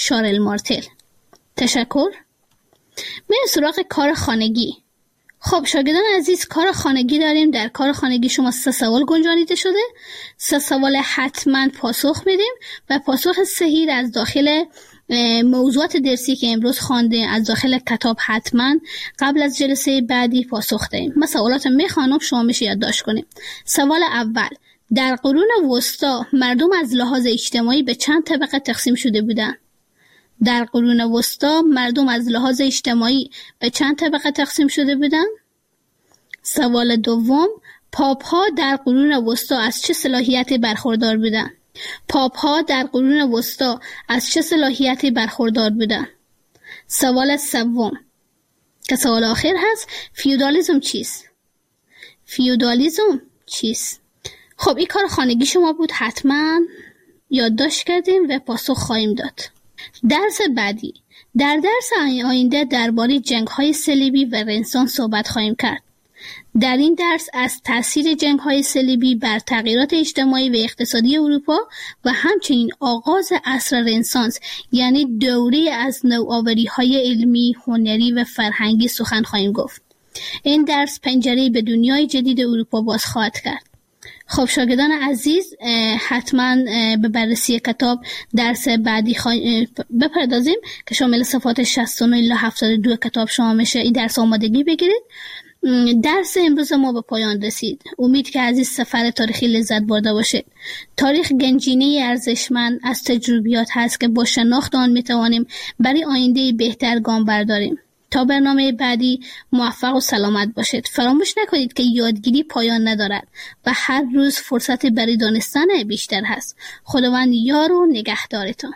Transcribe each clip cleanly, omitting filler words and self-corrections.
شارل مارتل. تشکر. میریم سراغ کار خانگی. خب شاگردان عزیز، کار خانگی داریم. در کار خانگی شما 3 سوال گنجانیده شده. 3 سوال حتما پاسخ میدیم و پاسخ صحیح از داخل موضوعات درسی که امروز خواندیم از داخل کتاب حتما قبل از جلسه بعدی پاسخ دهیم. من سوالات میخوانم، شما میشه یادداشت کنیم. سوال اول: در قرون وسطا مردم از لحاظ اجتماعی به چند طبقه تقسیم شده بودند؟ در قرون وسطا مردم از لحاظ اجتماعی به چند طبقه تقسیم شده بودند؟ سوال دوم: پاپ ها در قرون وسطا از چه صلاحیتی برخوردار بودند؟ پاپ ها در قرون وسطا از چه صلاحیتی برخوردار بودند؟ سوال سوم که سوال آخر هست: فیودالیسم چیست؟ فیودالیسم چیست؟ خب این کار خانگی شما بود، حتما یادداشت کردیم و پاسخ خواهیم داد. درس بعدی: در درس آینده درباره جنگ‌های صلیبی و رنسانس صحبت خواهیم کرد. در این درس از تأثیر جنگ‌های صلیبی بر تغییرات اجتماعی و اقتصادی اروپا و همچنین آغاز عصر رنسانس یعنی دوره از نوآوری‌های علمی، هنری و فرهنگی سخن خواهیم گفت. این درس پنجره‌ای به دنیای جدید اروپا باز خواهد کرد. خب شاگردان عزیز، حتما به بررسی کتاب درس بعدی بپردازیم که شامل صفحات 69 الی 72 کتاب شما میشه. این درس آمادگی بگیرید. درس امروز ما به پایان رسید. امید که از این سفر تاریخی لذت برده باشید. تاریخ گنجینه ارزشمند از تجربیات هست که با شناخت آن میتوانیم برای آینده بهتر گام برداریم. تا برنامه بعدی موفق و سلامت باشید. فراموش نکنید که یادگیری پایان ندارد و هر روز فرصت برای دانستن بیشتر هست. خداوند یار و نگهدارتان.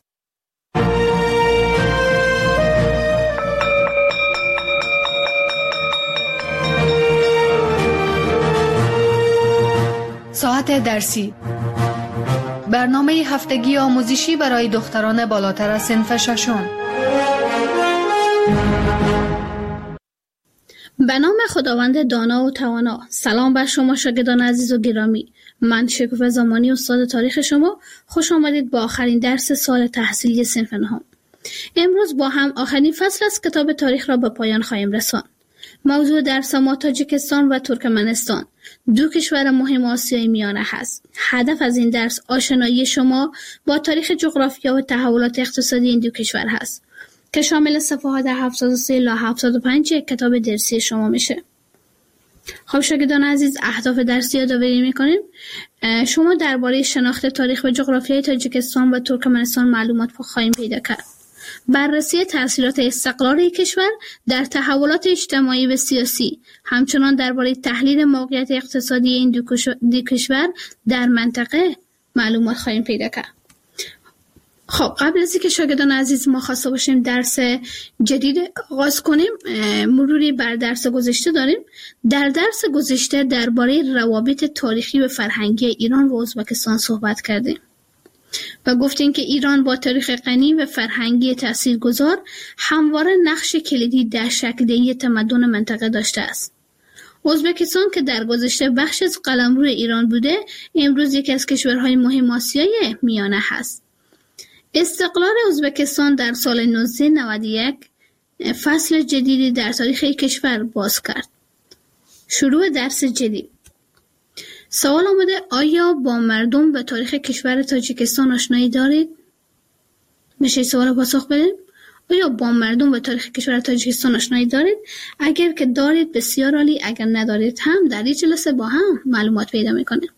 ساعت درسی، برنامه هفتگی آموزشی برای دختران بالاتر از صنف ششم. به نام خداوند دانا و توانا. سلام بر شما شاگردان عزیز و گرامی. من شکوفه زمانی استاد تاریخ شما. خوش آمدید با آخرین درس سال تحصیلی صنف نهم. امروز با هم آخرین فصل از کتاب تاریخ را به پایان خواهیم رساند. موضوع درس ما تاجیکستان و ترکمنستان، 2 کشور مهم آسیای میانه هست. هدف از این درس آشنایی شما با تاریخ جغرافیا و تحولات اقتصادی این 2 کشور هست که شامل صفحات 73 الی 75 کتاب درسی شما میشه. خب شاگردان عزیز، اهداف درسی یادآوری میکنیم. شما درباره شناخت تاریخ و جغرافیای تاجیکستان و ترکمنستان معلومات خواهیم پیدا کرد. بررسی تأثیرات استقلال کشور در تحولات اجتماعی و سیاسی، همچنان درباره تحلیل موقعیت اقتصادی این 2 کشور در منطقه معلومات خواهیم پیدا کرد. خب قبل از اینکه شاگردان عزیز ما خواسته باشیم درس جدید آغاز کنیم، مروری بر درس گذشته داریم. در درس گذشته درباره روابط تاریخی و فرهنگی ایران و ازبکستان صحبت کردیم و گفتیم که ایران با تاریخ غنی و فرهنگی تاثیرگذار همواره نقش کلیدی در شکل‌دهی تمدن منطقه داشته است. ازبکستان که در گذشته بخش از قلمرو ایران بوده، امروز یکی از کشورهای مهم آسیای میانه هست. استقلال ازبکستان در سال 1991 فصل جدیدی در تاریخ کشور باز کرد. شروع درس جدید. سوال آمده: آیا با مردم و تاریخ کشور تاجیکستان آشنایی دارید؟ میشه سوال پاسخ بدیم. آیا با مردم و تاریخ کشور تاجیکستان آشنایی دارید؟ اگر که دارید بسیار عالی، اگر ندارید هم در این جلسه با هم معلومات پیدا میکنیم.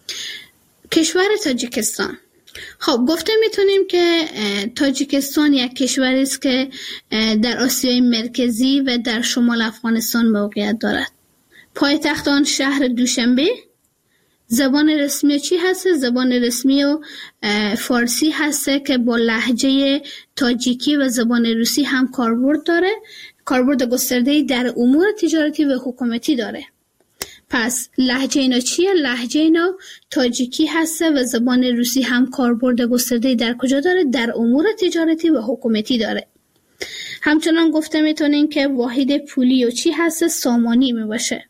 کشور تاجیکستان. خب گفته میتونیم که تاجیکستان یک کشوری است که در آسیای مرکزی و در شمال افغانستان موقعیت دارد. پایتخت آن شهر دوشنبه. زبان رسمی چی هست؟ زبان رسمی و فارسی هست که با لهجه تاجیکی و زبان روسی هم کاربرد داره. کاربرد گسترده‌ای در امور تجارتی و حکومتی داره. پس لهجه اینا چیه؟ لهجه اینا تاجیکی هست و زبان روسی هم کاربرد گسترده‌ای در کجا داره؟ در امور تجارتی و حکومتی داره. همچنان گفته میتونیم که واحد پولی و چی هست؟ سامانی می باشه.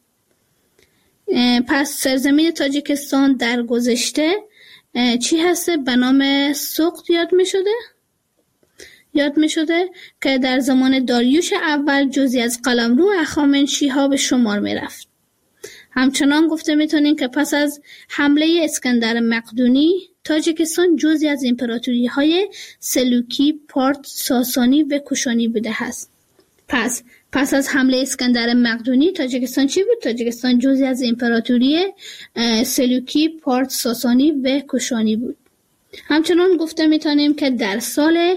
پس سرزمین تاجیکستان در گذشته چی هست؟ به نام سوقت یاد می شده؟ یاد می شده که در زمان داریوش اول جزئی از قلمرو هخامنشی‌ها به شمار می رفت. همچنان گفته میتونیم که پس از حمله اسکندر مقدونی تاجیکستان جزئی از امپراتوری‌های سلوکی، پارت، ساسانی و کوشانی بوده است. پس از حمله اسکندر مقدونی تاجیکستان چی بود؟ تاجیکستان جزئی از امپراتوری سلوکی، پارت، ساسانی و کوشانی بود. همچنان گفته میتونیم که در سال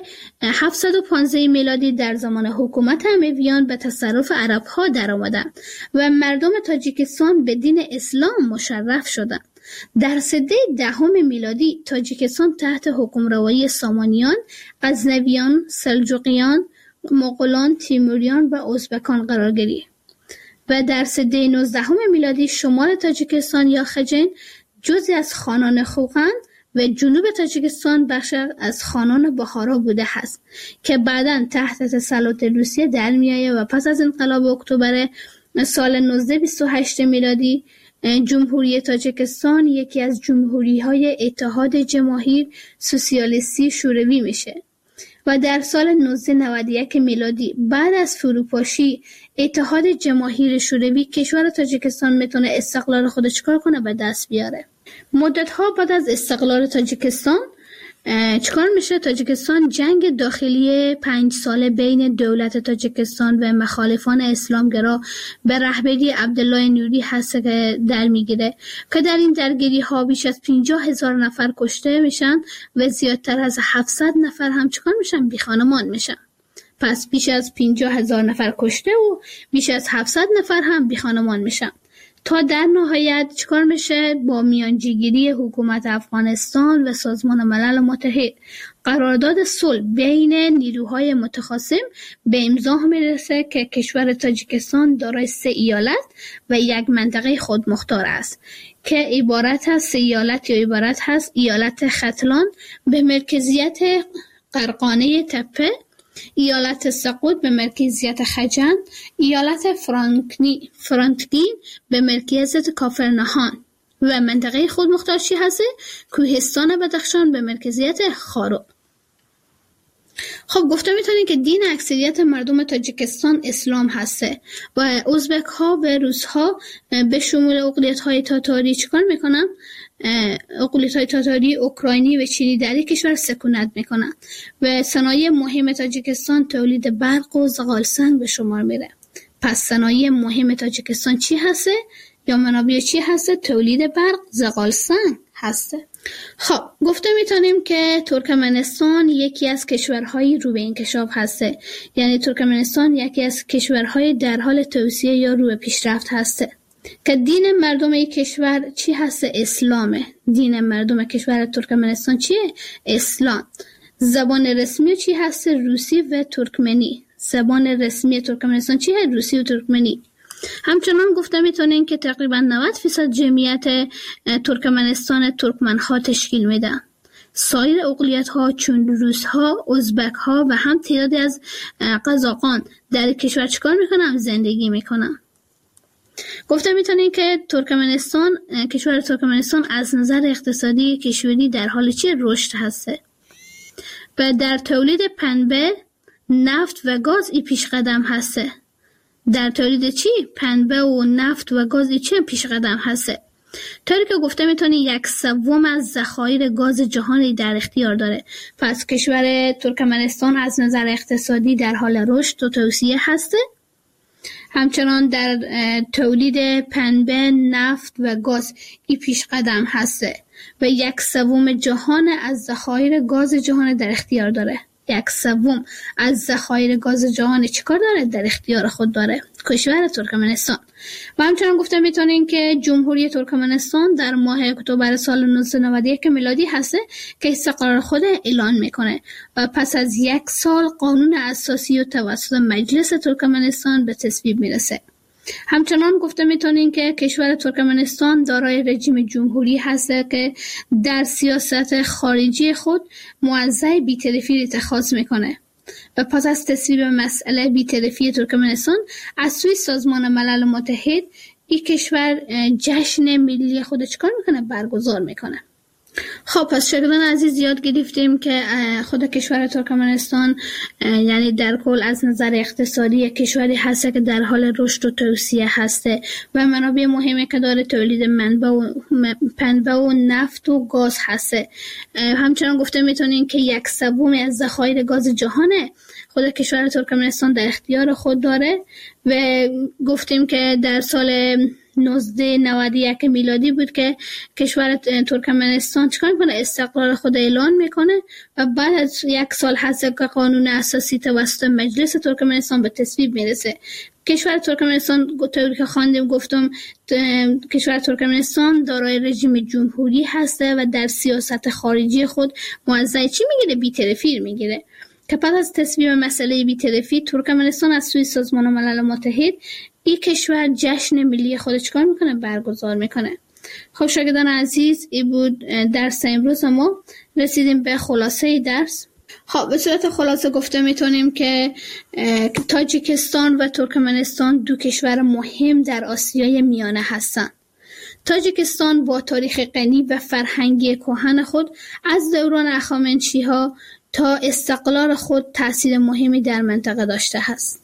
715 میلادی در زمان حکومت امویان به تصرف عرب‌ها در آمدند و مردم تاجیکستان به دین اسلام مشرف شدند. در سده 10 میلادی تاجیکستان تحت حکمروایی سامانیان، غزنویان، سلجوقیان، مغولان، تیموریان و ازبکان قرار گرفت و در سده 19 میلادی شمال تاجیکستان یا خجن جزئی از خانان خوقند و جنوب تاجیکستان بخش از خانان بخارا بوده است که بعداً تحت تسلط روسیه در میآید و پس از انقلاب اکتبر سال 1928 میلادی جمهوری تاجیکستان یکی از جمهوری‌های اتحاد جماهیر سوسیالیستی شوروی میشه و در سال 1991 میلادی بعد از فروپاشی اتحاد جماهیر شوروی کشور تاجیکستان میتونه استقلال خودش چیکار کنه به دست بیاره. مدت‌ها بعد از استقلال تاجیکستان چیکار میشه؟ تاجیکستان جنگ داخلی 5 ساله بین دولت تاجیکستان و مخالفان اسلامگرا به رهبری عبدالله نوری هست که در میگیره که در این درگیری ها بیش از 50,000 نفر کشته میشن و زیادتر از 700 نفر هم چیکار میشن؟ بی خانمان میشن. پس بیش از 50,000 نفر کشته و بیش از 700 نفر هم بی خانمان میشن تا در نهایت چیکار میشه؟ با میانجیگیری حکومت افغانستان و سازمان ملل متحد قرارداد صلح بین نیروهای متخاصم به امضا میرسه که کشور تاجیکستان دارای 3 ایالت و 1 منطقه خودمختار است که عبارت از 3 ایالت یا عبارت هست ایالت ختلان به مرکزیت قرقانه تپه، ایالت سقوط به مرکزیت خجند، ایالت فرانکگین به مرکزیت کافرنهان و منطقه خودمختار چی هسته؟ کوهستان بدخشان به مرکزیت خارو. خب گفته میتونیم که دین اکثریت مردم تاجیکستان اسلام هسته و ازبک ها و روس ها به شمول اقلیت های تاتاری چیکار میکنن؟ اقلیت های تاتاری، اوکراینی و چینی در این کشور سکونت میکنن و صنایع مهم تاجیکستان تولید برق و زغال سنگ به شمار میره. پس صنایع مهم تاجیکستان چی هسته؟ یا منابع چی هسته؟ تولید برق، زغال سنگ هسته. خب گفته میتونیم که ترکمنستان یکی از کشورهای رو به انکشاف هسته، یعنی ترکمنستان یکی از کشورهای در حال توسعه یا رو به پیشرفت هسته که دین مردم این کشور چی هسته؟ اسلامه. دین مردم کشور ترکمنستان چیه؟ اسلام. زبان رسمی چی هسته؟ روسی و ترکمنی. زبان رسمی ترکمنستان چیه؟ روسی و ترکمنی. همچنان گفته میتونین که تقریبا 90% جمعیت ترکمنستان ترکمنها تشکیل میدن. سایر اقلیت ها چون روس ها، ازبک ها و هم تعدادی از قزاقان در کشور چیکار میکنن؟ زندگی میکنن. گفته میتونین که کشور ترکمنستان از نظر اقتصادی کشوری در حال چی؟ رشد هسته و در تولید پنبه، نفت و گاز ای پیش قدم هسته. در تولید چی؟ پنبه و نفت و گاز ای چی پیش قدم هسته. طوری که گفته میتونی 1/3 از ذخایر گاز جهانی در اختیار داره. پس کشور ترکمنستان از نظر اقتصادی در حال رشد و توسعه هسته. همچنان در تولید پنبه، نفت و گاز ای پیش قدم هسته و 1/3 جهان از ذخایر گاز جهان در اختیار داره. 1/3 از ذخایر گاز جهان چیکار داره؟ در اختیار خود داره کشور ترکمنستان. و همچنان گفته میتونین که جمهوری ترکمنستان در ماه اکتبر سال 1991 میلادی هسته که استقلال خود اعلان میکنه و پس از 1 سال قانون اساسی و توسط مجلس ترکمنستان به تصویب میرسه. همچنان گفته میتونین که کشور ترکمنستان دارای رژیم جمهوری هسته که در سیاست خارجی خود موضع بی‌طرفی اتخاذ میکنه و پس از تصویب مسئله بی‌طرفی ترکمنستان از سوی سازمان ملل متحد این کشور جشن ملی خود چیکار میکنه؟ برگزار میکنه. خب پس شاگردان عزیز یاد گرفتیم که خود کشور ترکمنستان یعنی در کل از نظر اقتصادی کشوری هست که در حال رشد و توسعه هسته و منابع مهمی که داره تولید پنبه و نفت و گاز هسته. همچنان گفته میتونیم که 1/3 از ذخایر گاز جهانه خود کشور ترکمنستان در اختیار خود داره و گفتیم که در سال 1991 میلادی بود که کشور ترکمنستان چیکار میکنه؟ استقلال خود اعلان میکنه و بعد از 1 سال هست که قانون اساسی توسط مجلس ترکمنستان به تصویب میرسه. کشور ترکمنستان طوری که خواندیم گفتم کشور ترکمنستان دارای رژیم جمهوری هسته و در سیاست خارجی خود موضع چی میگیره؟ بی‌طرفی میگیره که پس از تصویب مسئله بی‌طرفی ترکمنستان از سوی سازمان ملل متحد این کشور جشن ملی خودش چیکار میکنه؟ برگزار میکنه. خب شاگردان عزیز این بود درس امروز ما. رسیدیم به خلاصه درس. خب به صورت خلاصه گفته میتونیم که تاجیکستان و ترکمنستان دو کشور مهم در آسیای میانه هستند. تاجیکستان با تاریخ غنی و فرهنگی کهن خود از دوران هخامنشی‌ها تا استقلال خود تأثیر مهمی در منطقه داشته است.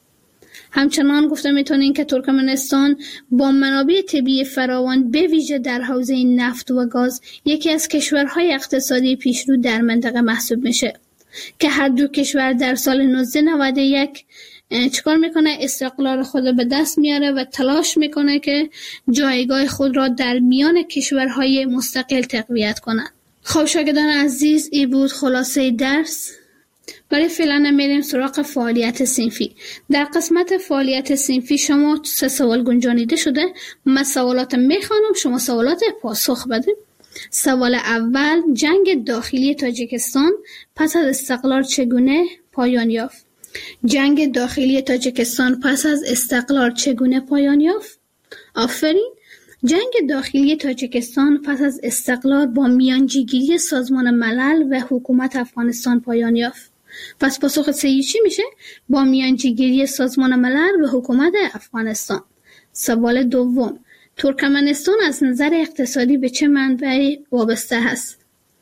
همچنان گفته میتونیم که ترکمنستان با منابع طبیعی فراوان به ویژه در حوزه نفت و گاز یکی از کشورهای اقتصادی پیشرو در منطقه محسوب میشه که هر دو کشور در سال 1991 چیکار میکنه؟ استقلال خود به دست میاره و تلاش میکنه که جایگاه خود را در میان کشورهای مستقل تقویت کنه. خب شاگردان عزیز این بود خلاصه درس. برای فعلا میریم سراغ فعالیت صنفی. در قسمت فعالیت صنفی شما 3 سوال گنجانیده شده. من سوالات میخوانم، شما سوالات پاسخ بدید. سوال اول: جنگ داخلی تاجیکستان پس از استقلال چگونه پایان یافت؟ جنگ داخلی تاجیکستان پس از استقلال چگونه پایان یافت؟ آفرین. جنگ داخلی تاجیکستان پس از استقلال با میانجیگیری سازمان ملل و حکومت افغانستان پایان یافت. پس پاسخ صحیح چی میشه؟ با میانجیگیری سازمان ملل و حکومت افغانستان. سوال دوم: ترکمنستان از نظر اقتصادی به چه منبعی وابسته است؟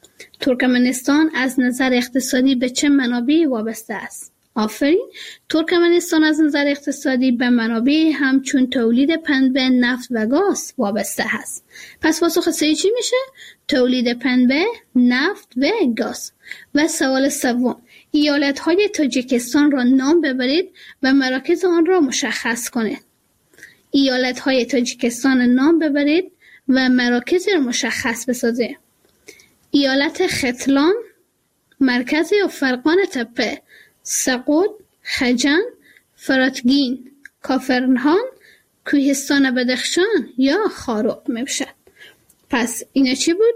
ترکمنستان از نظر اقتصادی به چه منابعی وابسته است؟ آفرین. ترکمنستان از نظر اقتصادی به منابع همچون تولید پنبه، نفت و گاز وابسته است. پس پاسخ صحیح چی میشه؟ تولید پنبه، نفت و گاز. و سوال سوم: ایالت‌های تاجیکستان را نام ببرید و مراکز آن را مشخص کنید. ایالت‌های تاجیکستان نام ببرید و مراکز را مشخص بسازید. ایالت ختلان، مرکز و فرقان تپه، سقوط، خجن، فراتگین، کافرنهان، کوهستان بدخشان یا خاروق میباشد. پس اینا چی بود؟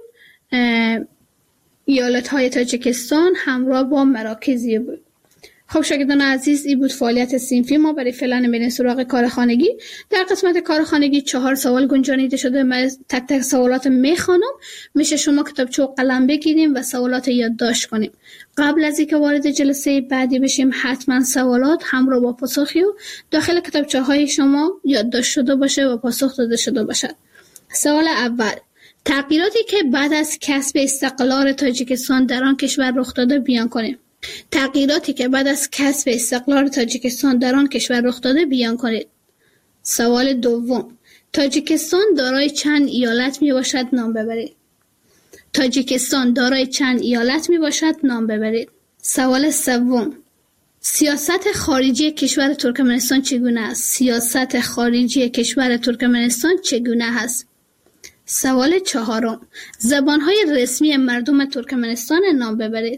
ایالت‌های تاجیکستان همراه با مراکزی بود. خب شاگردان عزیز این بود فعالیت صنفی ما. برای فعلا میریم سراغ کار خانگی. در قسمت کار خانگی 4 سوال گنجانیده شده. من تک تک سوالات میخوانم. میشه شما کتابچه و قلم بگیریم و سوالات یادداشت کنیم. قبل از اینکه وارد جلسه بعدی بشیم حتما سوالات همراه با پاسخی و داخل کتابچه های شما یادداشت شده باشه و پاسخ داده شده باشد. سوال اول: تغییراتی که بعد از کسب استقلال تاجیکستان در آن کشور رخ داده بیان کنیم. تغییراتی که بعد از کسب استقلال تاجیکستان در آن کشور رخ داده بیان کنید. سوال دوم: تاجیکستان دارای چند ایالت می باشد؟ نام ببرید. تاجیکستان دارای چند ایالت می باشد؟ نام ببرید. سوال سوم: سیاست خارجی کشور ترکمنستان چگونه است؟ سیاست خارجی کشور ترکمنستان چگونه است؟ سوال چهارم: زبانهای رسمی مردم ترکمنستان نام ببرید.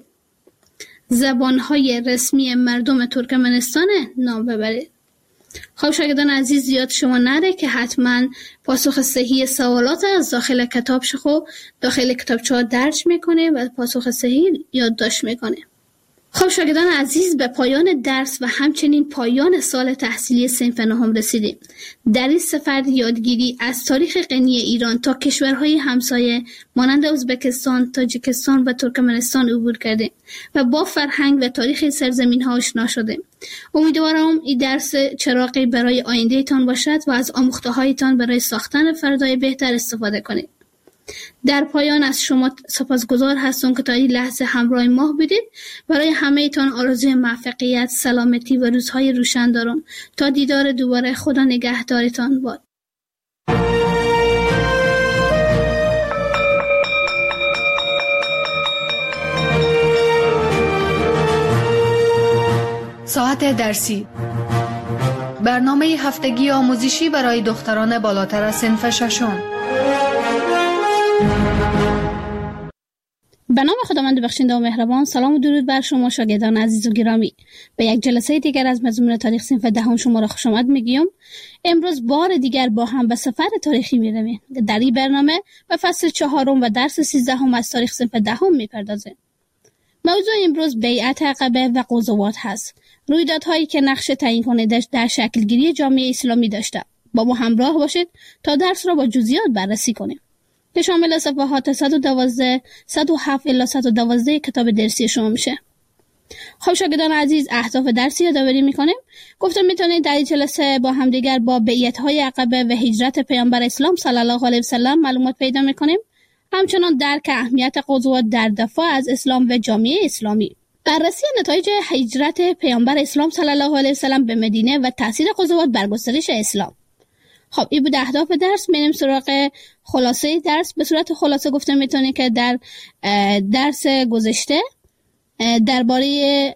زبانهای رسمی مردم ترکمنستان نام ببرید. خب شاگردان عزیز یاد شما نره که حتما پاسخ صحیح سوالات از داخل کتاب داخل کتابچه ها درج میکنه و پاسخ صحیح یادداشت میکنه. خب شاگردان عزیز به پایان درس و همچنین پایان سال تحصیلی صنف نهم رسیدیم. در این سفر یادگیری از تاریخ غنی ایران تا کشورهای همسایه مانند ازبکستان، تاجیکستان و ترکمنستان عبور کردیم و با فرهنگ و تاریخ سرزمین‌ها آشنا شدیم. امیدوارم این درس چراغی برای آینده تان باشد و از آموخته‌هایتان برای ساختن فردای بهتر استفاده کنید. در پایان از شما سپاسگزار هستم که تا این لحظه همراه ما بودید. برای همه تان آرزوی موفقیت، سلامتی و روزهای روشن دارم. تا دیدار دوباره، خدا نگهدارتان باد. ساعت درسی، برنامه هفتگی آموزشی برای دختران بالاتر از صنف ششم. به نام خداوند بخشنده و مهربان. سلام و درود بر شما شاگردان عزیز و گرامی. به یک جلسه دیگر از مضمون تاریخ صنف دهم شما را خوش آمد میگیم. امروز بار دیگر با هم به سفر تاریخی میرویم. در این برنامه به فصل 4 و درس 13 از تاریخ صنف دهم میپردازیم. موضوع امروز بیعت عقبه و غزوات هست. رویدادهایی که نقش تعیین کنندش در شکلگیری جامعه اسلامی داشته. با ما همراه باشید تا درس را با جزئیات بررسی کنیم که شامل صفحات 112 107 الی 112 کتاب درسی شما میشه. خب شاگردان عزیز، اهداف درسی یادآوری میکنیم. گفتم میتونید در این جلسه با همدیگر با بیعت‌های عقبه و هجرت پیامبر اسلام صلی الله علیه و سلم معلومات پیدا میکنیم. همچنان درک اهمیت غزوات در دفاع از اسلام و جامعه اسلامی. بررسی نتایج هجرت پیامبر اسلام صلی الله علیه و سلم به مدینه و تاثیر غزوات بر گسترش اسلام. خب این بود اهداف درس. میریم سراغ خلاصه درس. به صورت خلاصه گفتم میتونید که در درس گذشته درباره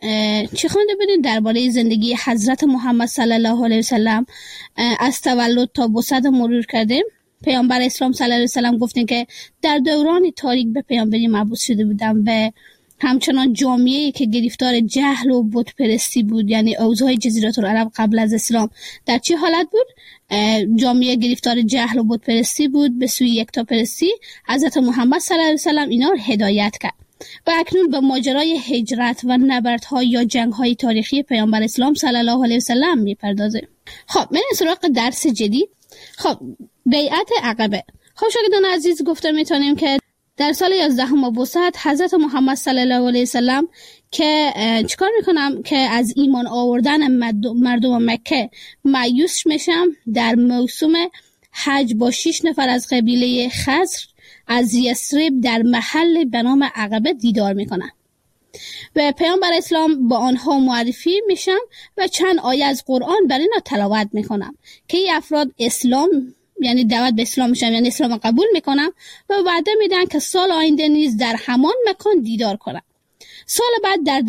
چی خوانده بودیم؟ درباره زندگی حضرت محمد صلی الله علیه و سلم از تولد تا بعثت مرور کردیم. پیامبر اسلام صلی الله علیه و سلم گفتیم که در دوران تاریک به پیامبری مبعوث شده بودن و همچنان جامعه‌ای که گرفتار جهل و بت پرستی بود، یعنی اوضاع جزیره العرب قبل از اسلام در چه حالت بود؟ جامعه گرفتار جهل و بت پرستی بود، به سوی یکتاپرستی. حضرت محمد صلی الله علیه و سلم اینا رو هدایت کرد و اکنون به ماجرای هجرت و نبردها یا جنگ‌های تاریخی پیامبر اسلام صلی الله علیه و سلم می‌پردازیم. خب من سراغ درس جدید. خب بیعت عقبه. خب شاگردان عزیز، گفتم میتونیم که در سال 11 بعثت حضرت محمد صلی الله علیه و سلم که چیکار میکنم که از ایمان آوردن مردم مکه مایوس میشم، در موسم حج با 6 نفر از قبیله خزر از یثرب در محل به نام عقبه دیدار میکنم و پیامبر اسلام با آنها معرفی میشم و چند آیه از قرآن بر اینا تلاوت میکنم که این افراد اسلام، یعنی دعوت به اسلام میشن، یعنی اسلام قبول میکنم و وعده میدن که سال آینده نیز در همان مکان دیدار کنم. سال بعد در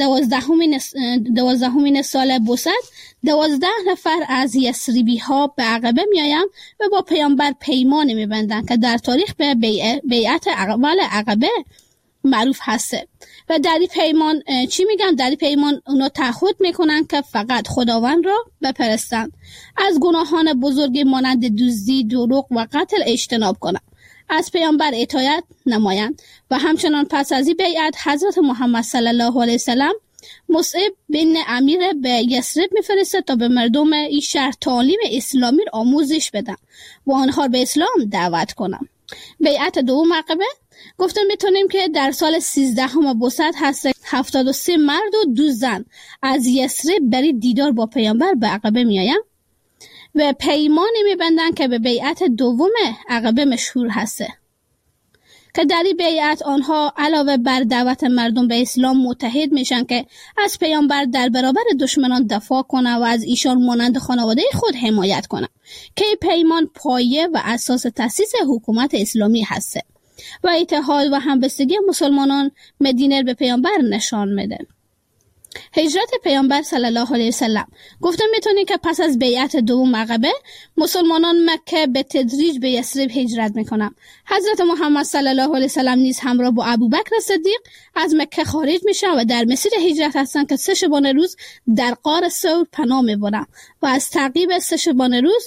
12مین سال بعثت 12 نفر از یثربی ها به عقبه میایم و با پیامبر پیمان میبندن که در تاریخ به بیعت اول عقبه معروف هسته. و در این پیمان چی میگن؟ در این پیمان اونا تعهد میکنن که فقط خداوند را بپرستند، از گناهان بزرگ مانند دزدی، دروغ و قتل اجتناب کنند، از پیامبر اطاعت نمایند. و همچنان پس از این بیعت حضرت محمد صلی الله علیه وسلم مصعب بن امیر به یثرب میفرسته تا به مردم این شهر تعلیم اسلامی را آموزش بدن و آنها به اسلام دعوت کنن. بیعت دوم عقبه گفتم میتونیم که در سال 13 بعثت هست 73 مرد و 2 زن از یثرب برای دیدار با پیامبر به عقبه میایم و پیمانی میبندن که به بیعت دوم عقبه مشهور هسته که در این بیعت آنها علاوه بر دعوت مردم به اسلام متحد میشن که از پیامبر در برابر دشمنان دفاع کنه و از ایشان مانند خانواده خود حمایت کنه که پیمان پایه و اساس تأسیس حکومت اسلامی هسته و اتحاد و همبستگی مسلمانان مدینه به پیامبر نشان میده. هجرت پیامبر صلی الله علیه وسلم گفتم میتونی که پس از بیعت دوم عقبه مسلمانان مکه به تدریج به یثرب هجرت میکنن. حضرت محمد صلی الله علیه وسلم نیز همراه با ابوبکر صدیق از مکه خارج میشن و در مسیر هجرت هستن که 3 شبانه روز در غار ثور پناه میبرن و از تعقیب 3 شبانه روز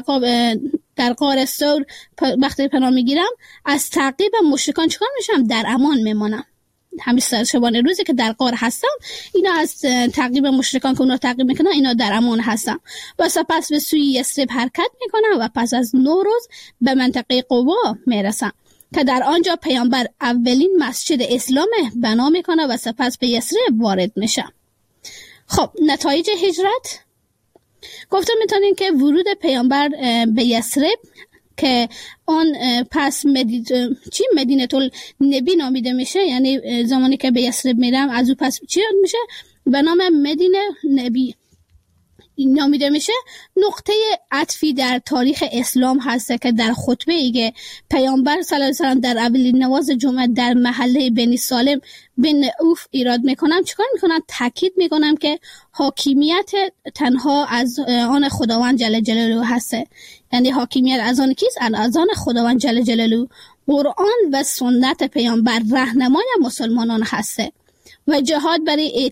در غار ثور وقتی پناه میگیرم از تعقیب مشرکان چیکار میشم؟ در امان میمونم. همین 3 شبانه روزی که در غار هستم اینا از تعقیب مشرکان که اونا تعقیب میکنن اینا در امان هستن و سپس به سوی یثرب حرکت میکنن و پس از 9 روز به منطقه قبا میرسن که در آنجا پیامبر اولین مسجد اسلام بنا میکنه و سپس به یثرب وارد میشه. خب نتایج هجرت گفتم میتونین که ورود پیامبر به یثرب که آن پس مدینه النبی نامیده میشه، یعنی زمانی که به یثرب میرم از او پس چی میشه؟ به نام مدینه نبی نامیده میشه. نقطه عطفی در تاریخ اسلام هست که در خطبه ای که پیامبر صلی الله علیه و سلم در اولین نماز جمعه در محله بنی سالم بن اوف ایراد میکنم. چیکار میکنم؟ تاکید میکنم که حاکمیت تنها از آن خداوند جل جلاله هست. یعنی حاکمیت از آن کیست؟ از آن خداوند جل جلاله. قرآن و سنت پیامبر راهنمای مسلمانان هسته و جهاد برای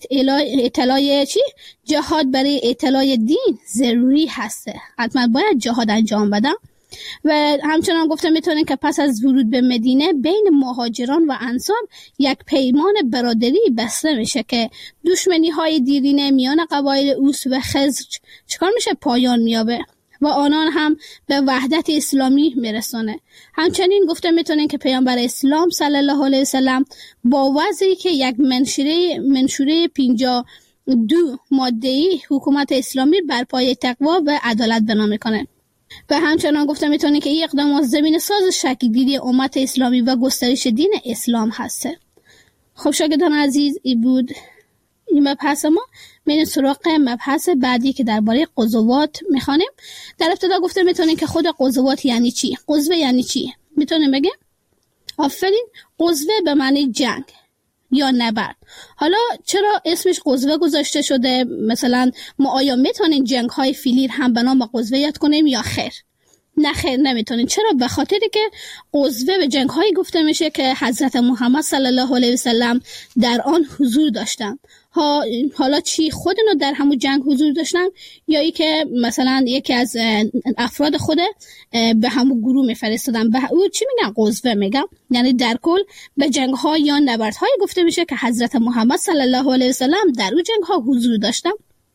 جهاد برای اطلاع دین ضروری هسته. حتما باید جهاد انجام بدم. و همچنان گفته میتونن که پس از ورود به مدینه بین مهاجران و انصار یک پیمان برادری بسته میشه که دشمنی های دیرینه میان قبایل اوس و خزرج چکار میشه؟ پایان میابه و آنان هم به وحدت اسلامی میرسونه. همچنین گفته میتونن که پیامبر اسلام صلی الله علیه وسلم با وضعی که یک منشوره 52 ماده‌ای حکومت اسلامی بر پایه تقوا و عدالت بنا میکنه. و همچنان گفته میتونن که این اقدامات زمین ساز شکل‌گیری امت اسلامی و گسترش دین اسلام هسته. خب شاگردان عزیز، این بود این مبحث ما. میریم سراغ مبحث بعدی که درباره غزوات میخوانیم. در ابتدا گفته میتونیم که خود غزوات یعنی چی؟ غزوه یعنی چی؟ میتونیم بگیم؟ آفرین، غزوه به معنی جنگ یا نبرد. حالا چرا اسمش غزوه گذاشته شده؟ مثلا ما آیا میتونیم جنگ های فیلیر هم به نام غزوه یاد کنیم یا خیر؟ نه خیر، نمیتونیم. چرا؟ به خاطری که غزوه به جنگ هایی گفته میشه که حضرت محمد صلی الله علیه وسلم در آن حضور داشتن. حالا چی خودنو در همون جنگ حضور داشتن یا ای که مثلا یکی از افراد خود به همون گروه میفرستادن، به او چی میگن؟ غزوه میگن. یعنی در کل به جنگ ها یا نبرد های گفته میشه که حضرت محمد صلی الله علیه وسلم در اون جنگ ها حضور داشتن.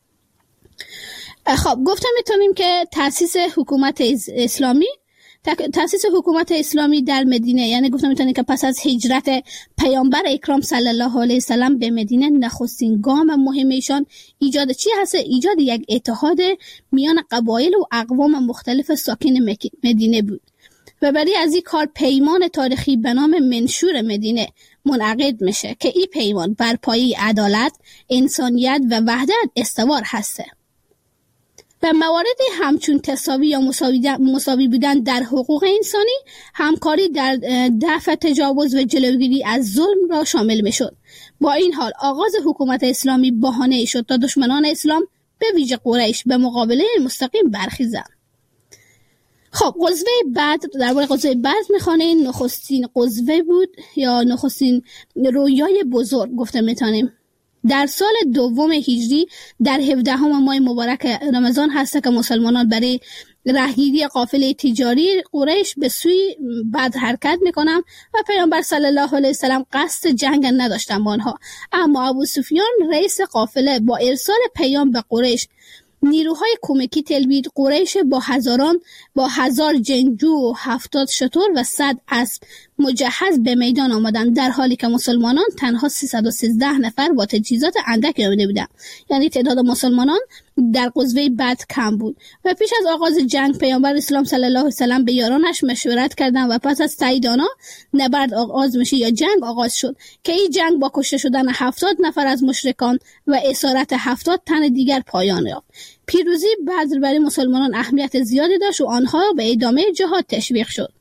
خب گفتم میتونیم که تأسیس حکومت اسلامی در مدینه، یعنی گفتم میتونیم که پس از هجرت پیامبر اکرام صلی الله علیه وسلم به مدینه نخستین گام مهم ایشان ایجاد چی هست؟ ایجاد یک اتحاد میان قبایل و اقوام مختلف ساکن مدینه بود و برای از این کار پیمان تاریخی به نام منشور مدینه منعقد میشه که این پیمان بر پایه عدالت، انسانیت و وحدت استوار هسته و مواردی همچون تساوی یا مساوی بودن در حقوق انسانی، همکاری در دفع تجاوز و جلوگیری از ظلم را شامل میشد. با این حال آغاز حکومت اسلامی بهانه شد تا دشمنان اسلام به ویژه قریش به مقابله مستقیم برخیزند. خب غزوه بدر، درباره غزوه بدر میخوانیم. نخستین غزوه بود یا نخستین رویای بزرگ گفته میتونیم. در سال دوم هجری در 17 ماه مبارک رمضان هست که مسلمانان برای راهگیری قافله تجاری قریش به سوی بدر حرکت میکنن و پیامبر صلی الله علیه وسلم قصد جنگ نداشتن با آنها، اما ابو سفیان رئیس قافله با ارسال پیام به قریش نیروهای کمکی تلبید. قریش با 1000 جنگجو و 70 شتر و 100 اسب مجهز به میدان آمدند، در حالی که مسلمانان تنها 313 نفر با تجهیزات اندکی آمده بودند. یعنی تعداد مسلمانان در غزوه بدر کم بود. و پیش از آغاز جنگ پیامبر اسلام صلی الله علیه و سلم به یارانش مشورت کردند و پس از تایید آنها نبرد آغاز میشه یا جنگ آغاز شد که این جنگ با کشته شدن 70 نفر از مشرکان و اسارت 70 تن دیگر پایان یافت. پیروزی بدر برای مسلمانان اهمیت زیادی داشت و آنها به ادامه جهاد تشویق شد.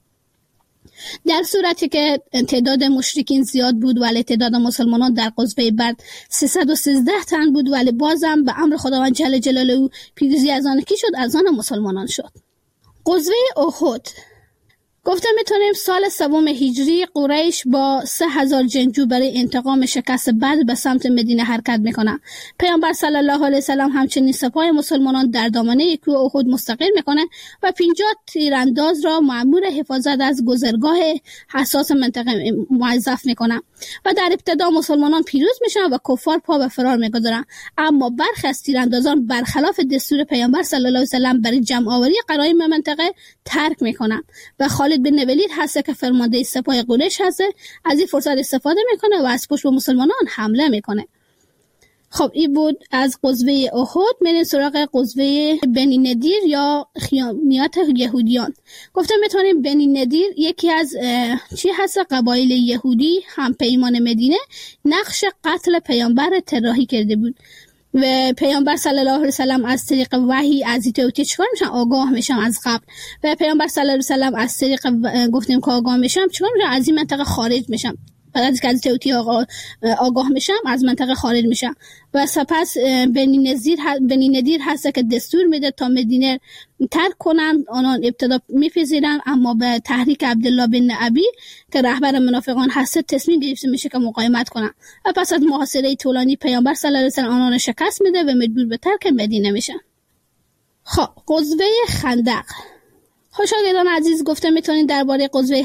در صورتی که تعداد مشرکین زیاد بود ولی تعداد مسلمانان در غزوه بدر 313 تن بود، ولی بازم به امر خداوند جل جلاله پیروزی از آن کی شد؟ از آن مسلمانان شد. غزوه احد گفتم میتونیم سال سوم هجری قریش با 3000 جنگجو برای انتقام شکست بدر به سمت مدینه حرکت میکنن. پیامبر صلی الله علیه وسلم همچنین سپاه مسلمانان در دامنه کوه احد مستقر میکنه و 50 تیرانداز را مأمور حفاظت از گذرگاه حساس منطقه موظف میکنن و در ابتدا مسلمانان پیروز میشن و کفار پا به فرار میگذارن، اما برخی از تیراندازان برخلاف دستور پیامبر صلی الله علیه وسلم برای جمع آوری غنایم منطقه ترک میکنن و خالد بن ولید هست که فرمانده سپاه قریش هست از این فرصت استفاده میکنه و از پشت به مسلمانان حمله میکنه. خب این بود از غزوه احد. میریم سراغ غزوه بنی نضیر یا خیانیات یهودیان. گفتم میتونیم بنی نضیر یکی از چی هست قبایل یهودی هم پیمان مدینه نقش قتل پیامبر طراحی کرده بود و پیامبر صلی الله علیه و سلم از طریق وحی از این توتی چیکار میشن؟ آگاه میشن از قبل. و پیامبر صلی الله علیه و سلم از طریق گفتیم که آگاه میشن چیکار میشن؟ از این منطقه خارج میشن. بعد از که از توتی آگاه میشم از منطقه خارج میشم و سپس بنی نضیر هست که دستور میده تا مدینه ترک کنن. آنان ابتدا میپذیرن اما به تحریک عبدالله بن ابی که رهبر منافقان هست تصمیم گرفته میشه که مقاومت کنن و پس از محاصره طولانی پیامبر صلی الله علیه و سلم آنان شکست میده و مجبور به ترک مدینه میشن. خب غزوه خندق. خوشاگردان عزیز گفته میتونین درباره غزوه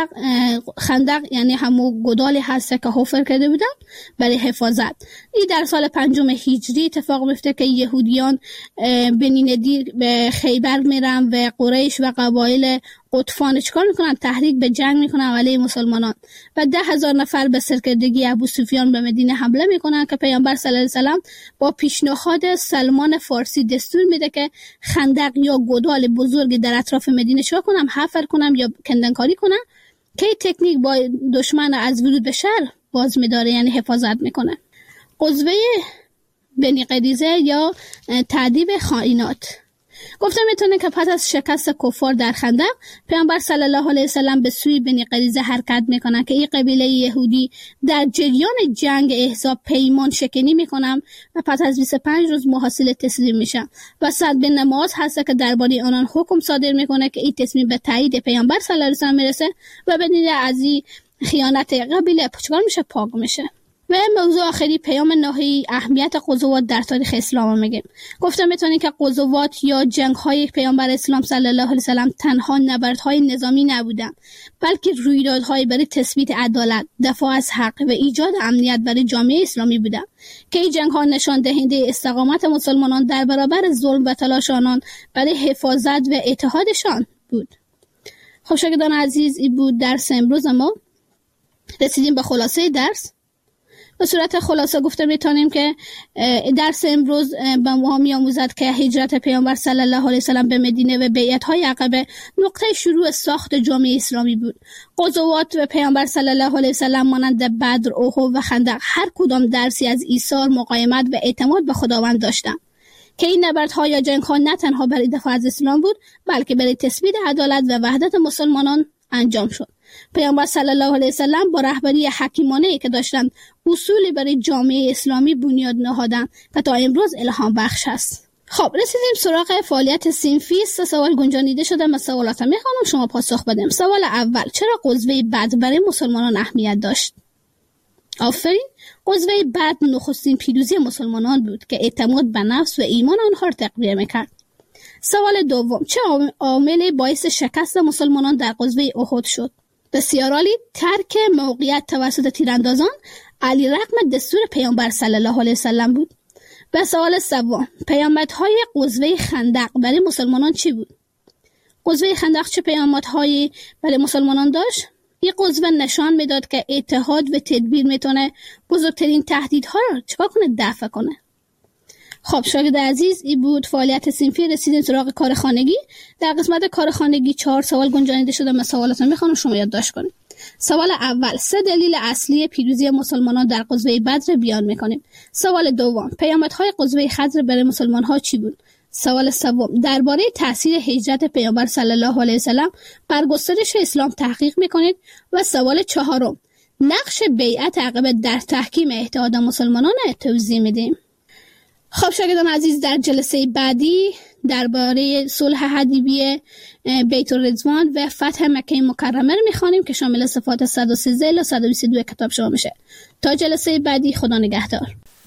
خندق یعنی همون گودالی هست که حفر کرده بودن برای حفاظت. این در سال 5 هجری اتفاق میفته که یهودیان بنی نضیر به خیبر میرن و قریش و قبایل قطفان چیکار میکنن؟ تحریک به جنگ میکنن علیه مسلمانان و 10,000 نفر به سرکردگی ابو سفیان به مدینه حمله میکنن که پیامبر صلی الله علیه و سلم با پیشنهاد سلمان فارسی دستور میده که خندق یا گودال بزرگ در اطراف مدینه چیکار کنم؟ حفر کنم یا کندنکاری کنم که تکنیک با دشمن از ورود به شهر باز میداره، یعنی حفاظت میکنه. غزوه بنی قریظه یا تعذیب خائنات. گفتم میتونه که پس از شکست کفار در خندق پیامبر صلی الله علیه و سلم به سوی بنی قریظه حرکت میکنن که این قبیله یهودی در جریان جنگ احزاب پیمان شکنی میکنن و پس از 25 روز محاصره تسلیم میشن و سعد بن معاذ هست که درباره آنان حکم صادر میکنه که این تصمیم به تایید پیامبر صلی الله علیه و سلم میرسه و بدون از این خیانت قبیله چیکار میشه؟ پاک میشه. و موضوع آخری پیام نهایی اهمیت غزوات در تاریخ اسلام میگیم. گفتم میتونید که غزوات یا جنگ‌های پیامبر اسلام صلی الله علیه و سلم تنها نبردهای نظامی نبودند، بلکه رویدادهای برای تثبیت عدالت، دفاع از حق و ایجاد امنیت برای جامعه اسلامی بودند که این جنگ‌ها نشان دهنده استقامت مسلمانان در برابر ظلم و تلاش آنان برای حفاظت و اتحادشان بود. خوشاگردان عزیز، این بود درس امروز ما. رسیدیم به خلاصه درس. به صورت خلاصه گفته میتونیم که درس امروز به ما میآموزد که هجرت پیامبر صلی الله علیه و سلم به مدینه و بیعت‌های عقبه نقطه شروع ساخت جامعه اسلامی بود. غزوات و پیامبر صلی الله علیه و سلم مانند بدر، احد و خندق هر کدام درسی از ایثار، مقاومت و اعتماد به خداوند داشتند که این نبردها یا جنگ‌ها نه تنها برای دفاع از اسلام بود بلکه برای تثبیت عدالت و وحدت مسلمانان انجام شد. پیامبر صلی الله علیه و سلم با رهبری حکیمانه‌ای که داشتند اصولی برای جامعه اسلامی بنیاد نهادند که تا امروز الهام بخش است. خب رسیدیم سراغ فعالیت صنفی. 3 سوال گنجانیده شده. من سوالات میخوام شما پاسخ بدیم. سوال اول: چرا غزوه بدر برای مسلمانان اهمیت داشت؟ آفرین. غزوه بدر نخستین پیروزی مسلمانان بود که اعتماد به نفس و ایمان آنها را تقویت می‌کرد. سوال دوم: چه عاملی باعث شکست مسلمانان در غزوه احد شد؟ بسیار عالی. ترک موقعیت توسط تیراندازان علی رغم دستور پیامبر صلی الله علیه و سلم بود. و سوال سوم: پیامدهای غزوه خندق برای مسلمانان چی بود؟ غزوه خندق چه پیامدهایی برای مسلمانان داشت؟ این غزوه نشان میداد که اتحاد و تدبیر میتونه بزرگترین تهدیدها رو چیکار کنه؟ دفع کنه. خب شاگرد عزیز، این بود فعالیت صنفی. رسیدیم سراغ کار خانگی. در قسمت کار خانگی 4 سوال گنجانیده شده. من سوالاتو میخوام شما یادداشت کنید. سوال اول: 3 دلیل اصلی پیروزی مسلمانان در غزوه بدر بیان میکنیم. سوال دوم: پیامدهای غزوه خندق برای مسلمان‌ها چی بود؟ سوال سوم: درباره تاثیر هجرت پیامبر صلی الله علیه و سلم بر گسترش اسلام تحقیق میکنید. و سوال چهارم: نقش بیعت عقبه در تحکیم اتحاد مسلمانان توضیح میدیم. خب شاگردان عزیز، در جلسه بعدی درباره صلح حدیبیه، بیت الرضوان و فتح مکه مکرمه رو میخوانیم که شامل صفحات 113 تا 122 کتاب شما میشه. تا جلسه بعدی، خدا نگهدار.